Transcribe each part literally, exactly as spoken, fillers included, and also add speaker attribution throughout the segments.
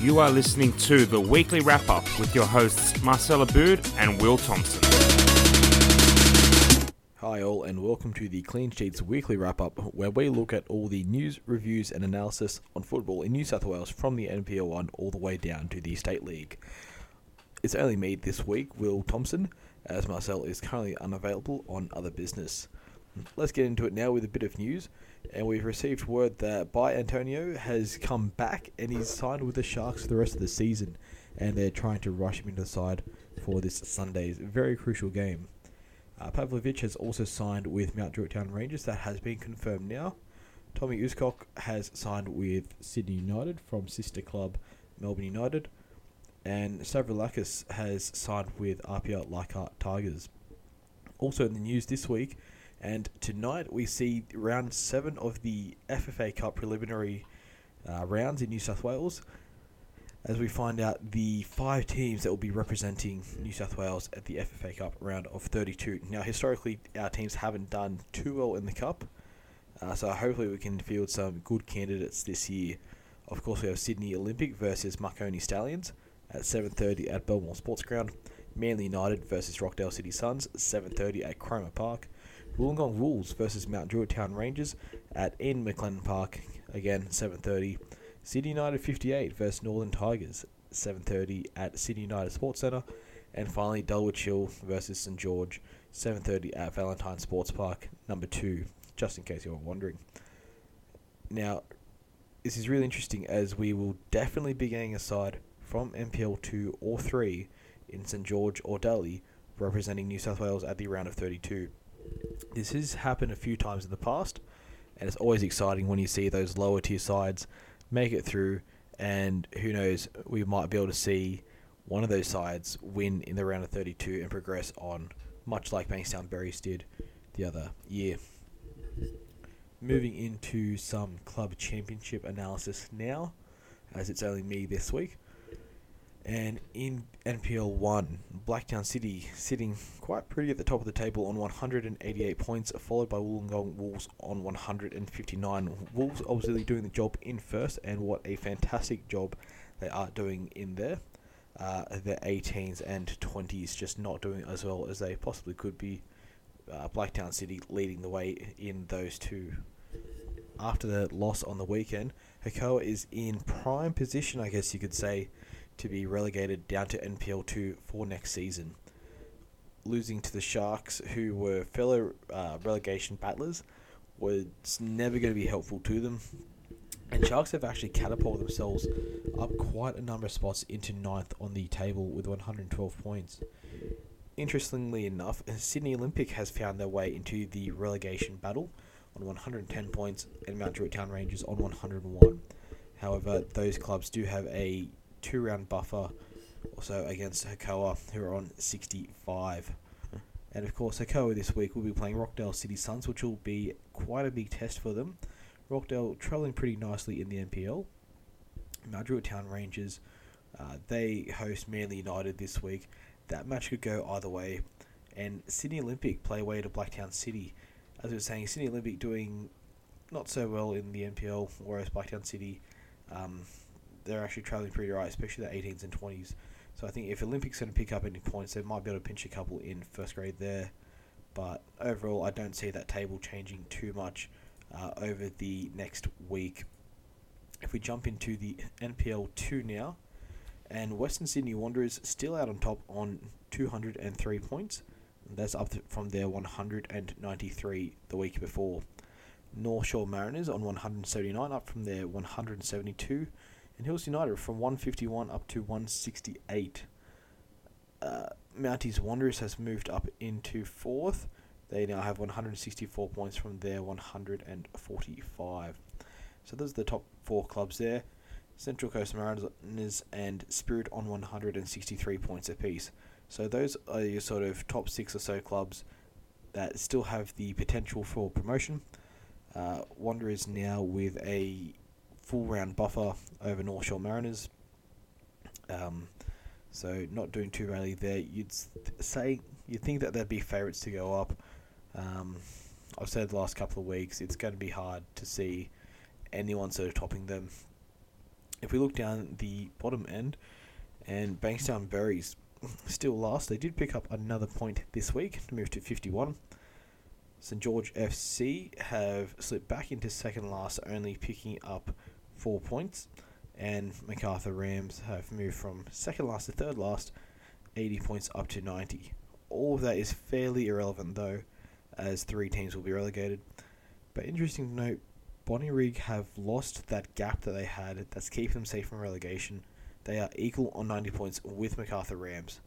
Speaker 1: You are listening to the weekly wrap-up with your hosts Marcel Aboud and Will Thompson.
Speaker 2: Hi all, and welcome to the Clean Sheets weekly wrap-up, where we look at all the news, reviews and analysis on football in New South Wales from the N P L one all the way down to the State League. It's only me this week, Will Thompson, as Marcel is currently unavailable on other business. Let's get into it now with a bit of news, and we've received word that Bai Antonio has come back and he's signed with the Sharks for the rest of the season, and they're trying to rush him into the side for this Sunday's very crucial game. Uh, Pavlovic has also signed with Mount Druitt Town Rangers. That has been confirmed now. Tommy Uscock has signed with Sydney United from sister club Melbourne United, and Stavroulakis has signed with R P R Leichhardt Tigers. Also in the news this week, and tonight we see round seven of the F F A Cup preliminary uh, rounds in New South Wales, as we find out the five teams that will be representing New South Wales at the F F A Cup round of thirty-two. Now, historically, our teams haven't done too well in the Cup, uh, so hopefully we can field some good candidates this year. Of course, we have Sydney Olympic versus Marconi Stallions at seven thirty at Belmore Sports Ground. Manly United versus Rockdale City Suns, seven thirty at Cromer Park. Wollongong Wolves versus Mount Druitt Town Rangers at Ian McLennan Park, again, seven thirty. Sydney United fifty-eight versus Northern Tigers, seven thirty at Sydney United Sports Centre. And finally, Dulwich Hill versus St George, seven thirty at Valentine Sports Park, number two, just in case you were wondering. Now, this is really interesting, as we will definitely be getting a side from N P L two or three in St George or Dully representing New South Wales at the round of thirty-two. This has happened a few times in the past, and it's always exciting when you see those lower tier sides make it through, and who knows, we might be able to see one of those sides win in the round of thirty-two and progress on, much like Bankstown Berries did the other year. Moving into some club championship analysis now, as it's only me this week. And in N P L one, Blacktown City sitting quite pretty at the top of the table on one hundred eighty-eight points, followed by Wollongong Wolves on one hundred fifty-nine. Wolves obviously doing the job in first, and what a fantastic job they are doing in there. Uh, their eighteens and twenties just not doing as well as they possibly could be. Uh, Blacktown City leading the way in those two. After the loss on the weekend, Hakoah is in prime position, I guess you could say, to be relegated down to N P L two for next season. Losing to the Sharks, who were fellow uh, relegation battlers, was never going to be helpful to them. And Sharks have actually catapulted themselves up quite a number of spots into ninth on the table with one hundred twelve points. Interestingly enough, Sydney Olympic has found their way into the relegation battle on one hundred ten points, and Mount Druitt Town Rangers on one hundred one. However, those clubs do have a two-round buffer also against Hakoah, who are on sixty-five. And of course, Hakoah this week will be playing Rockdale City Suns, which will be quite a big test for them. Rockdale travelling pretty nicely in the N P L. Mount Druitt Town Rangers, uh, they host Manly United this week. That match could go either way. And Sydney Olympic play away to Blacktown City. As we were saying, Sydney Olympic doing not so well in the N P L, whereas Blacktown City, um, they're actually travelling pretty right, especially the eighteens and twenties. So I think if Olympics going to pick up any points, they might be able to pinch a couple in first grade there. But overall, I don't see that table changing too much uh, over the next week. If we jump into the N P L two now, and Western Sydney Wanderers still out on top on two hundred three points. That's up from their one hundred ninety-three the week before. North Shore Mariners on one hundred seventy-nine, up from their one hundred seventy-two. And Hills United from one fifty-one up to one sixty-eight. Uh, Mounties Wanderers has moved up into fourth. They now have one hundred sixty-four points from their one hundred forty-five. So those are the top four clubs there. Central Coast Mariners and Spirit on one hundred sixty-three points apiece. So those are your sort of top six or so clubs that still have the potential for promotion. Uh, Wanderers now with a full round buffer over North Shore Mariners. Um, so not doing too badly there. You'd say you'd think that they'd be favourites to go up. Um, I've said the last couple of weeks it's going to be hard to see anyone sort of topping them. If we look down the bottom end, and Bankstown Berries still last, they did pick up another point this week to move to fifty-one. St George F C have slipped back into second last, only picking up four points. And MacArthur Rams have moved from second last to third last, eighty points up to ninety. All of that is fairly irrelevant though, as three teams will be relegated. But interesting to note, Bonnyrigg have lost that gap that they had that's keeping them safe from relegation. They are equal on ninety points with MacArthur Rams.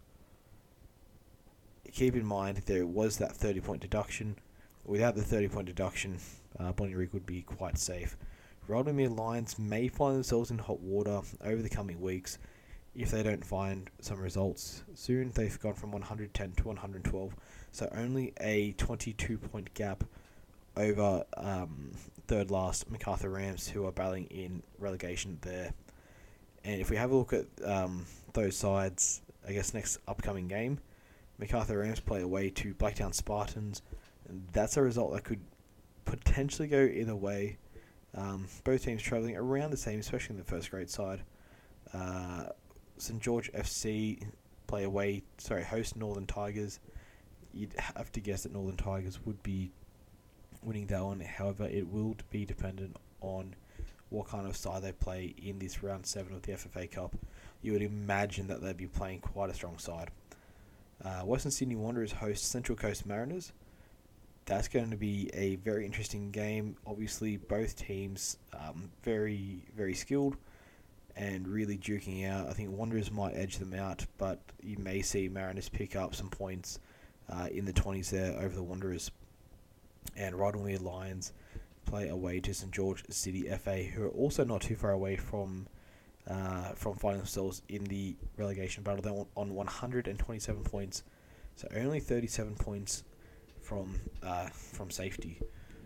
Speaker 2: Keep in mind, there was that thirty-point deduction. Without the thirty-point deduction, uh, Bonnyrigg would be quite safe. Rothermere Lions may find themselves in hot water over the coming weeks if they don't find some results soon. They've gone from one hundred ten to one hundred twelve, so only a twenty-two point gap over um, third last MacArthur Rams, who are battling in relegation there. And if we have a look at um, those sides, I guess next upcoming game, MacArthur Rams play away to Blacktown Spartans, and that's a result that could potentially go either way. Um, both teams travelling around the same, especially in the first grade side. Uh, St George F C play away, sorry, host Northern Tigers. You'd have to guess that Northern Tigers would be winning that one. However, it will be dependent on what kind of side they play in this round seven of the F F A Cup. You would imagine that they'd be playing quite a strong side. Uh, Western Sydney Wanderers host Central Coast Mariners. That's going to be a very interesting game. Obviously, both teams um, very, very skilled and really duking out. I think Wanderers might edge them out, but you may see Mariners pick up some points uh, in the twenties there over the Wanderers. And Rothermere Lions play away to St George City F A, who are also not too far away from uh, from finding themselves in the relegation battle. They're on one hundred twenty-seven points, so only thirty-seven points from uh, from safety.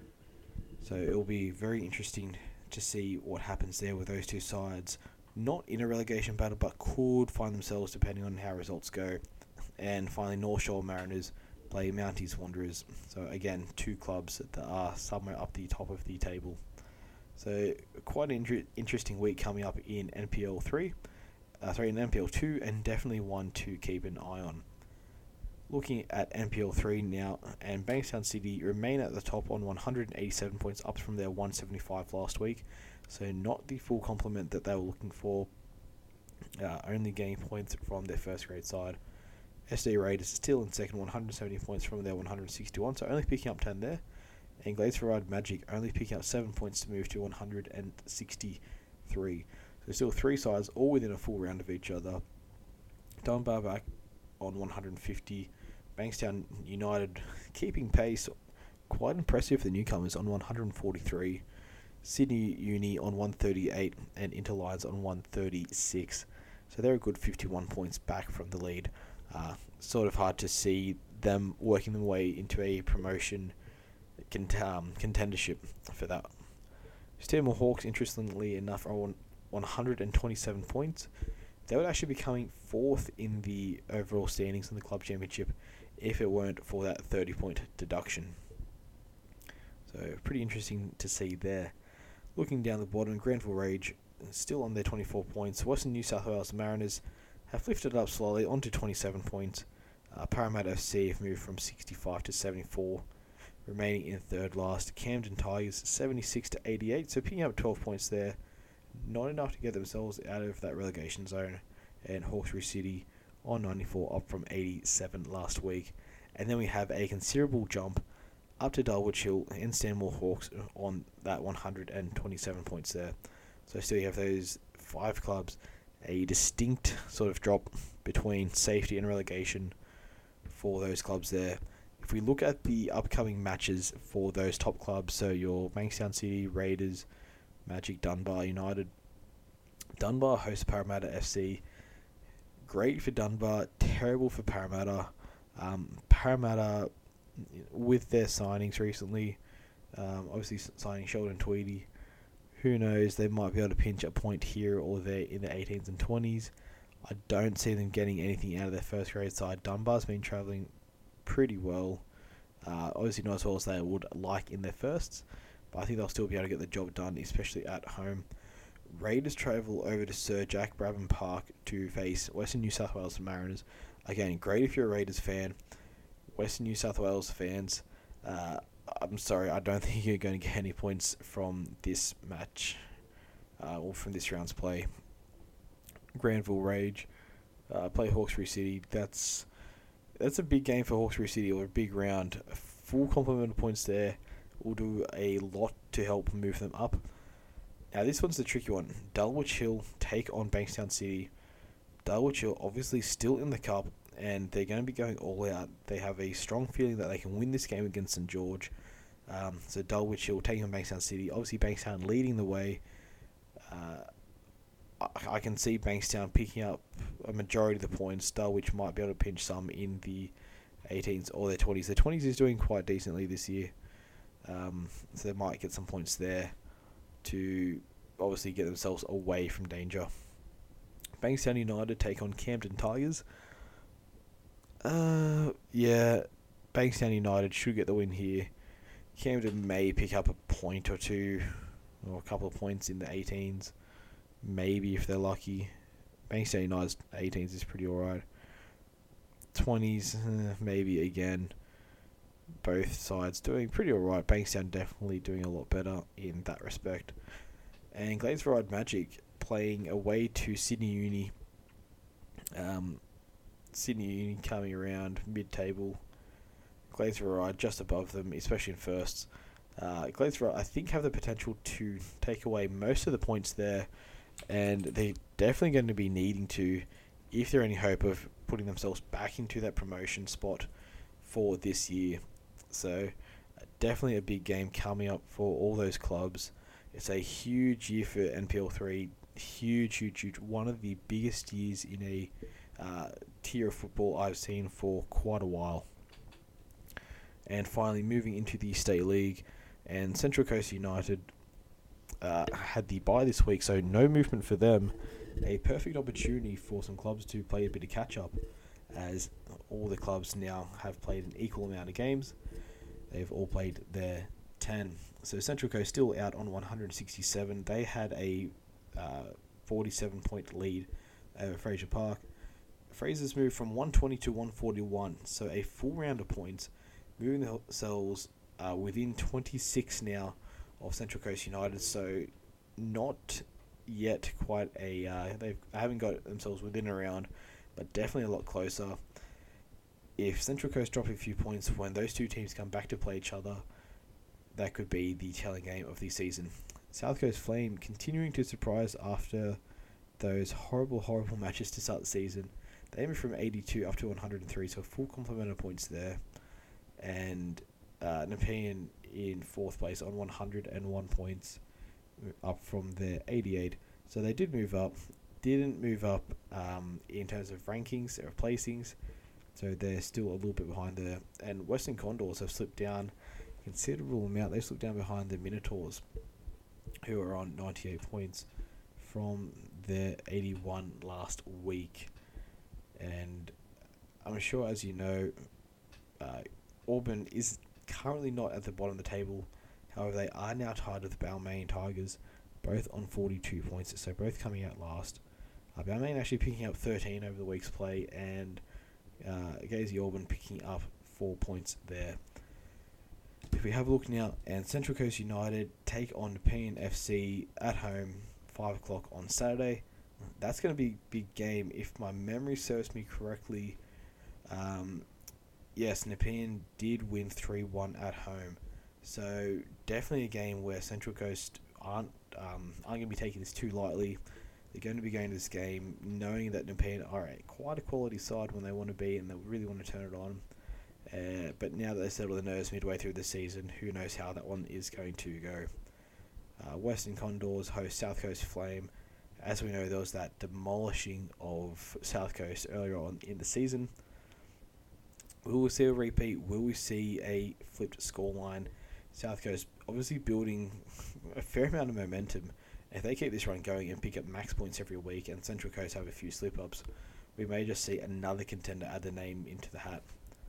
Speaker 2: So it will be very interesting to see what happens there with those two sides. Not in a relegation battle, but could find themselves depending on how results go. And finally, North Shore Mariners play Mounties Wanderers. So again, two clubs that are somewhere up the top of the table. So quite an inter- interesting week coming up in N P L three, uh, sorry, in N P L two, and definitely one to keep an eye on. Looking at N P L three now, and Bankstown City remain at the top on one hundred eighty-seven points, up from their one hundred seventy-five last week. So not the full complement that they were looking for. Uh, only gaining points from their first grade side. S D Raiders still in second, one hundred seventy points from their one hundred sixty-one, so only picking up ten there. And Gladesville Magic only picking up seven points to move to one hundred sixty-three. So still three sides, all within a full round of each other. Dunbar back on one hundred fifty. Bankstown United keeping pace, quite impressive for the newcomers, on one hundred forty-three. Sydney Uni on one hundred thirty-eight, and Interlions on one hundred thirty-six. So they're a good fifty-one points back from the lead. Uh, sort of hard to see them working their way into a promotion cont- um, contendership for that. Stanmore Hawks, interestingly enough, are on one hundred twenty-seven points. They would actually be coming fourth in the overall standings in the club championship if it weren't for that thirty-point deduction. So pretty interesting to see there. Looking down the bottom, Granville Rage still on their twenty-four points. Western New South Wales Mariners have lifted up slowly onto twenty-seven points. Uh, Parramatta F C have moved from sixty-five to seventy-four, remaining in third last. Camden Tigers seventy-six to eighty-eight, so picking up twelve points there. Not enough to get themselves out of that relegation zone. And Hawkesbury City on ninety-four, up from eighty-seven last week. And then we have a considerable jump up to Dulwich Hill and Stanmore Hawks on that one hundred twenty-seven points there. So still you have those five clubs, a distinct sort of drop between safety and relegation for those clubs there. If we look at the upcoming matches for those top clubs, so your Bankstown City, Raiders, Magic, Dunbar United. Dunbar hosts Parramatta F C. Great for Dunbar, terrible for Parramatta. Um, Parramatta, with their signings recently, um, obviously signing Sheldon Tweedy, who knows, they might be able to pinch a point here or there in the eighteens and twenties. I don't see them getting anything out of their first grade side. Dunbar's been travelling pretty well. Uh, obviously not as well as they would like in their firsts, but I think they'll still be able to get the job done, especially at home. Raiders travel over to Sir Jack Brabham Park to face Western New South Wales Mariners. Again, great if you're a Raiders fan. Western New South Wales fans, uh, I'm sorry, I don't think you're going to get any points from this match uh, or from this round's play. Granville Rage, uh, play Hawkesbury City. That's that's a big game for Hawkesbury City, or a big round. A full complement of points there will do a lot to help move them up. Now, this one's the tricky one. Dulwich Hill take on Bankstown City. Dulwich Hill obviously still in the cup, and they're going to be going all out. They have a strong feeling that they can win this game against St George. Um, so Dulwich Hill taking on Bankstown City. Obviously, Bankstown leading the way. Uh, I, I can see Bankstown picking up a majority of the points. Dulwich might be able to pinch some in the eighteens or their twenties. Their twenties is doing quite decently this year. Um, so they might get some points there to obviously get themselves away from danger. Bankstown United take on Camden Tigers. Uh, yeah, Bankstown United should get the win here. Camden may pick up a point or two, or a couple of points in the eighteens, maybe if they're lucky. Bankstown United's eighteens is pretty alright. twenties, uh, maybe again. Both sides doing pretty alright. Bankstown definitely doing a lot better in that respect. And Gladesville Magic playing away to Sydney Uni. Um, Sydney Uni coming around mid-table. Gladesville just above them, especially in firsts. Uh, Gladesville, I think, have the potential to take away most of the points there, and they're definitely going to be needing to, if they're any hope of putting themselves back into that promotion spot for this year. So, uh, definitely a big game coming up for all those clubs. It's a huge year for N P L three. Huge, huge, huge. One of the biggest years in a uh, tier of football I've seen for quite a while. And finally, moving into the State League, and Central Coast United uh, had the bye this week, so no movement for them. A perfect opportunity for some clubs to play a bit of catch-up, as all the clubs now have played an equal amount of games. They've all played their ten. So Central Coast still out on one hundred sixty-seven. They had a uh, forty-seven point lead over Fraser Park. Fraser's moved from one twenty to one forty-one, so a full round of points, moving themselves uh, within twenty-six now of Central Coast United. So not yet quite a uh, they haven't got themselves within a round, but definitely a lot closer. If Central Coast drop a few points when those two teams come back to play each other, that could be the telling game of the season. South Coast Flame continuing to surprise after those horrible, horrible matches to start the season. They moved from eighty-two up to one hundred three, so a full complement of points there. And uh, Nepean in fourth place on one hundred one points, up from their eighty-eight. So they did move up. Didn't move up um, in terms of rankings or placings. So they're still a little bit behind there. And Western Condors have slipped down a considerable amount. They slipped down behind the Minotaurs, who are on ninety-eight points from their eighty-one last week. And I'm sure, as you know, uh, Auburn is currently not at the bottom of the table. However, they are now tied with the Balmain Tigers, both on forty-two points, so both coming out last. Uh, Balmain actually picking up thirteen over the week's play, and uh, Gazy Auburn picking up four points there. If we have a look now, and Central Coast United take on P N F C at home, five o'clock on Saturday. That's going to be a big game. If my memory serves me correctly, um, yes, Nepean did win three one at home. So definitely a game where Central Coast aren't um, aren't going to be taking this too lightly. They're going to be going to this game knowing that Nepean are a, quite a quality side when they want to be, and they really want to turn it on. Uh, but now that they settle the nerves midway through the season, who knows how that one is going to go. Uh, Western Condors host South Coast Flame. As we know, there was that demolishing of South Coast earlier on in the season. Will we see a repeat? Will we see a flipped scoreline? South Coast obviously building a fair amount of momentum. If they keep this run going and pick up max points every week, and Central Coast have a few slip-ups, we may just see another contender add their name into the hat.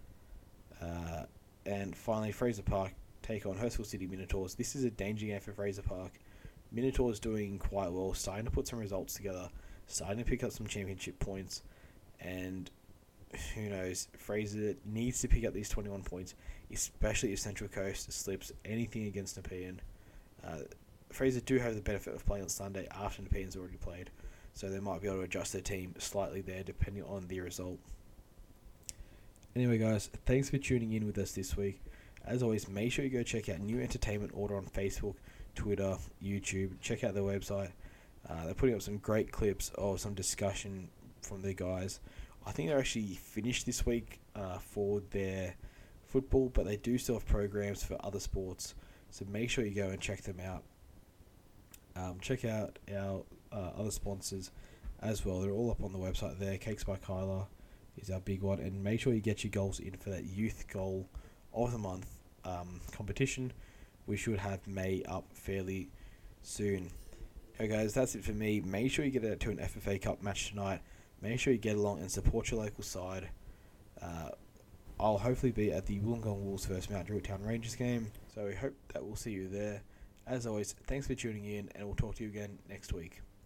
Speaker 2: Uh, and finally, Fraser Park take on Hurstville City Minotaurs. This is a danger game for Fraser Park, Minotaur is doing quite well, starting to put some results together, starting to pick up some championship points, and who knows, Fraser needs to pick up these twenty-one points, especially if Central Coast slips anything against Nepean. Uh, Fraser do have the benefit of playing on Sunday after Nepean's already played, so they might be able to adjust their team slightly there depending on the result. Anyway guys, thanks for tuning in with us this week. As always, make sure you go check out New Entertainment Order on Facebook, Twitter, YouTube. Check out their website. Uh, they're putting up some great clips of some discussion from the guys. I think they're actually finished this week uh, for their football, but they do still have programs for other sports. So make sure you go and check them out. Um, check out our uh, other sponsors as well. They're all up on the website there. Cakes by Kyla is our big one. And make sure you get your goals in for that youth goal of the month um, competition. We should have May up fairly soon. Okay guys, that's it for me. Make sure you get out to an F F A Cup match tonight. Make sure you get along and support your local side. Uh, I'll hopefully be at the Wollongong Wolves versus Mount Druitt Town Rangers game. So we hope that we'll see you there. As always, thanks for tuning in, and we'll talk to you again next week.